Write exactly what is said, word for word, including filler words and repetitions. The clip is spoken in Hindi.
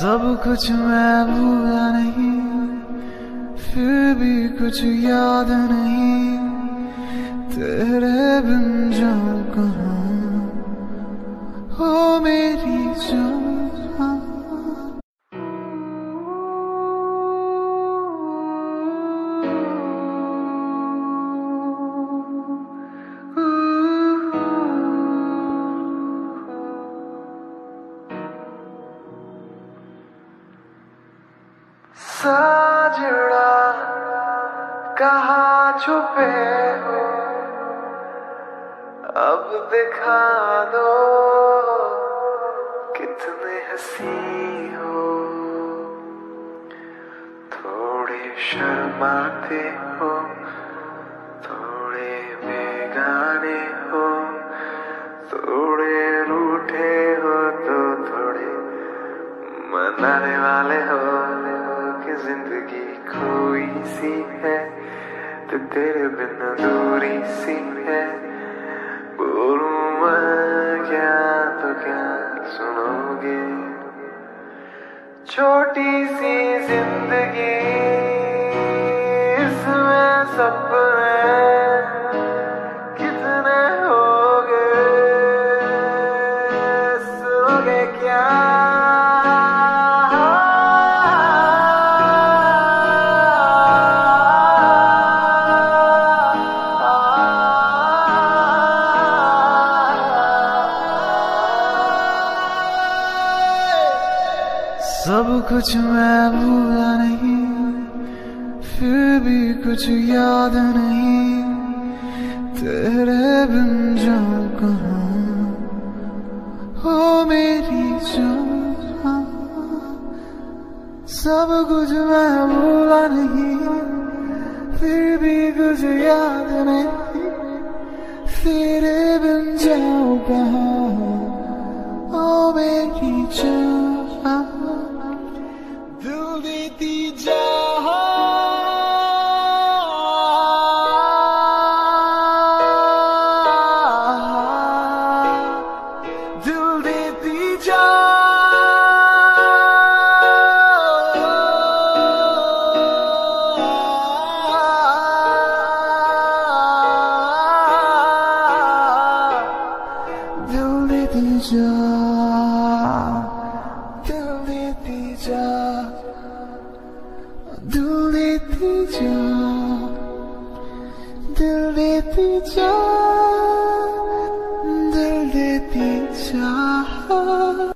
सब कुछ मैं भूला नहीं, फिर भी कुछ याद नहीं, तेरे बिन जाऊं कहाँ हो मेरी जान। साजड़ा कहाँ छुपे हो, अब दिखा दो कितने हंसी हो। थोड़े शर्माते हो, थोड़े बेगाने हो, थोड़े रूठे हो तो थोड़े मनाने वाले हो। कि जिंदगी खोई सी है तो तेरे बिन दूरी सी है, बोलूं मैं क्या तो क्या सुनोगे। छोटी सी जिंदगी इसमें सपने कितने हो गए, सुनोगे क्या। सब कुछ मैं भूला नहीं, फिर भी कुछ याद नहीं, तेरे बिन जाऊं कहाँ हो मेरी जान। सब कुछ मैं भूला नहीं, फिर भी कुछ याद नहीं, तेरे बिन जाऊं कहाँ हो मेरी जान। दिल देती जा, दिल देती जा, दिल देती जा, दिल देती जा, दिल देती जा, दिल देती जा, दिल देती जा।